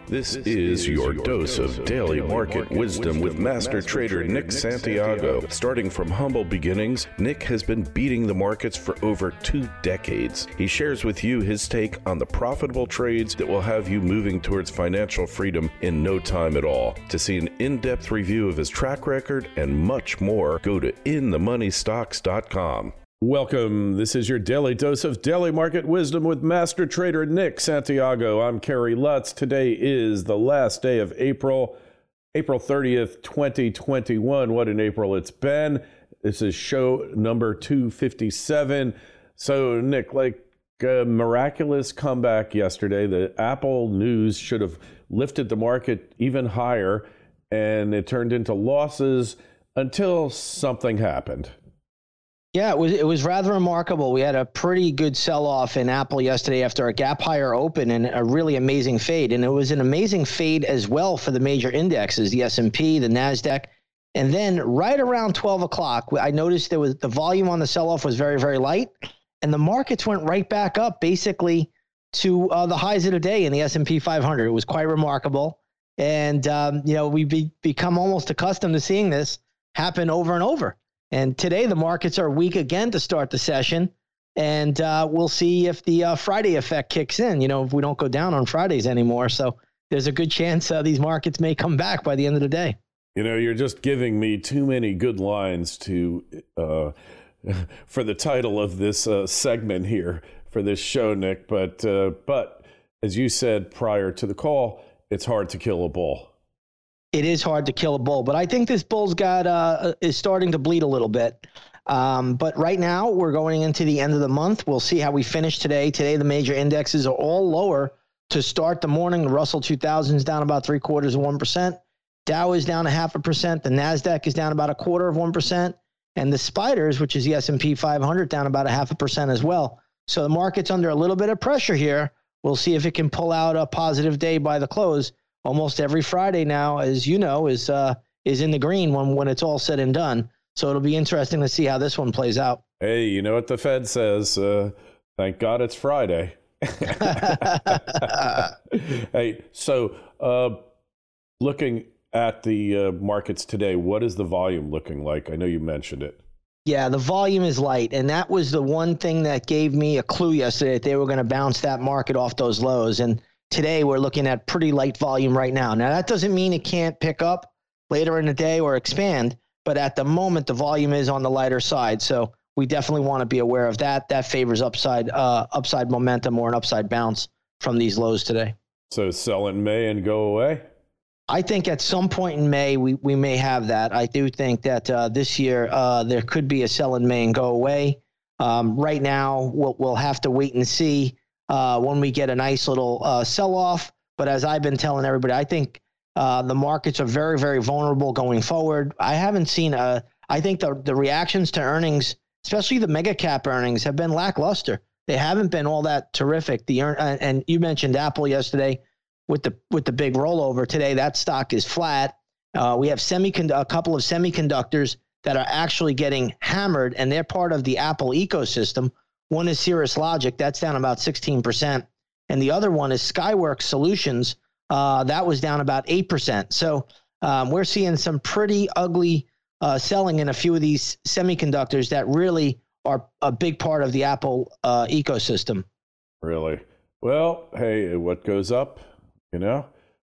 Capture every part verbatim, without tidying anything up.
This is your dose of daily market wisdom with master trader Nick Santiago. Starting from humble beginnings, Nick has been beating the markets for over two decades. He shares with you his take on the profitable trades that will have you moving towards financial freedom in no time at all. To see an in-depth review of his track record and much more, go to in the money stocks dot com. Welcome. This is your daily dose of daily market wisdom with master trader Nick Santiago. I'm Kerry Lutz. Today is the last day of April, April thirtieth, twenty twenty-one. What an April it's been. This is show number two fifty-seven. So, Nick, like a miraculous comeback yesterday. The Apple news should have lifted the market even higher, and it turned into losses until something happened. Yeah, it was it was rather remarkable. We had a pretty good sell-off in Apple yesterday after a gap higher open and a really amazing fade. And it was an amazing fade as well for the major indexes, the S and P, the NASDAQ. And then right around twelve o'clock, I noticed there was the volume on the sell-off was very, very light. And the markets went right back up basically to uh, the highs of the day in the S and P five hundred. It was quite remarkable. And, um, you know, we've be, become almost accustomed to seeing this happen over and over. And today the markets are weak again to start the session, and uh, we'll see if the uh, Friday effect kicks in, you know, if we don't go down on Fridays anymore. So there's a good chance uh, these markets may come back by the end of the day. You know, you're just giving me too many good lines to uh, for the title of this uh, segment here for this show, Nick. But, uh, but as you said prior to the call, it's hard to kill a bull. It is hard to kill a bull, but I think this bull's got uh, is starting to bleed a little bit. Um, but right now, we're going into the end of the month. We'll see how we finish today. Today, the major indexes are all lower to start the morning. The Russell two thousand is down about three quarters of one percent. Dow is down a half a percent. The NASDAQ is down about a quarter of one percent. And the Spiders, which is the S and P five hundred, down about a half a percent as well. So the market's under a little bit of pressure here. We'll see if it can pull out a positive day by the close. Almost every Friday now, as you know, is uh, is in the green when, when it's all said and done. So it'll be interesting to see how this one plays out. Hey, you know what the Fed says? Uh, thank God it's Friday. Hey, so uh, looking at the uh, markets today, what is the volume looking like? I know you mentioned it. Yeah, the volume is light, and that was the one thing that gave me a clue yesterday that they were going to bounce that market off those lows. And today, we're looking at pretty light volume right now. Now, that doesn't mean it can't pick up later in the day or expand, but at the moment, the volume is on the lighter side. So we definitely want to be aware of that. That favors upside uh, upside momentum or an upside bounce from these lows today. So sell in May and go away? I think at some point in May, we, we may have that. I do think that uh, this year uh, there could be a sell in May and go away. Um, right now, we'll, we'll have to wait and see. Uh, when we get a nice little uh, sell-off. But as I've been telling everybody, I think uh, the markets are very, very vulnerable going forward. I haven't seen a – I think the, the reactions to earnings, especially the mega cap earnings, have been lackluster. They haven't been all that terrific. The earn, uh, and you mentioned Apple yesterday with the with the big rollover. Today, that stock is flat. Uh, we have semicond- a couple of semiconductors that are actually getting hammered, and they're part of the Apple ecosystem. One is Cirrus Logic, that's down about sixteen percent. And the other one is Skyworks Solutions, uh, that was down about eight percent. So um, we're seeing some pretty ugly uh, selling in a few of these semiconductors that really are a big part of the Apple uh, ecosystem. Really? Well, hey, what goes up, you know?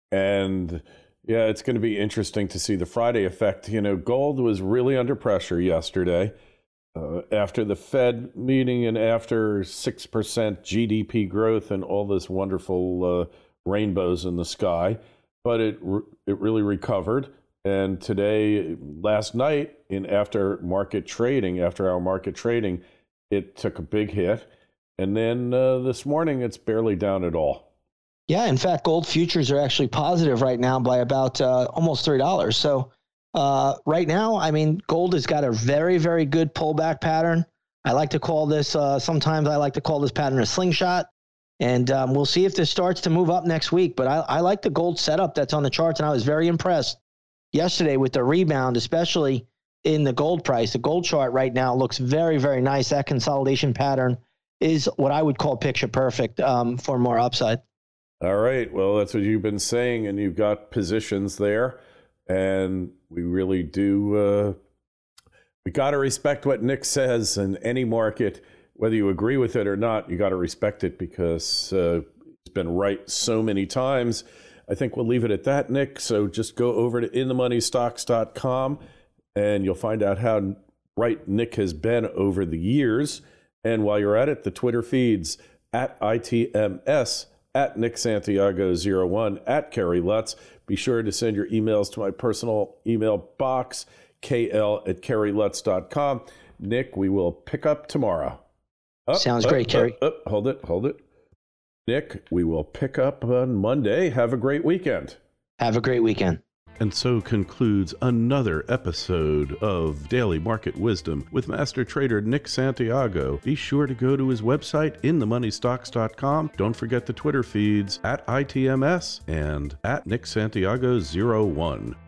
And yeah, it's going to be interesting to see the Friday effect. You know, gold was really under pressure yesterday. Uh, after the Fed meeting and after six percent G D P growth and all this wonderful uh, rainbows in the sky, but it re- it really recovered. And today, last night, in after market trading, after our market trading, it took a big hit. And then uh, this morning, it's barely down at all. Yeah, in fact, gold futures are actually positive right now by about uh, almost three dollars. So Uh, right now, I mean, gold has got a very, very good pullback pattern. I like to call this, uh, sometimes I like to call this pattern a slingshot. And um, we'll see if this starts to move up next week. But I, I like the gold setup that's on the charts, and I was very impressed yesterday with the rebound, especially in the gold price. The gold chart right now looks very, very nice. That consolidation pattern is what I would call picture perfect um, for more upside. All right. Well, that's what you've been saying, and you've got positions there, and we really do. Uh, we got to respect what Nick says in any market, whether you agree with it or not. You got to respect it because uh, it's been right so many times. I think we'll leave it at that, Nick. So just go over to in the money stocks dot com, and you'll find out how right Nick has been over the years. And while you're at it, the Twitter feeds at I T M S. At Nick Santiago zero one, at Kerry Lutz. Be sure to send your emails to my personal email box, K L at kerry lutz dot com. Nick, we will pick up tomorrow. Up, Sounds up, great, up, Kerry. Up, hold it, hold it. Nick, we will pick up on Monday. Have a great weekend. Have a great weekend. And so concludes another episode of Daily Market Wisdom with Master Trader Nick Santiago. Be sure to go to his website, in the money stocks dot com. Don't forget the Twitter feeds at I T M S and at Nick Santiago zero one.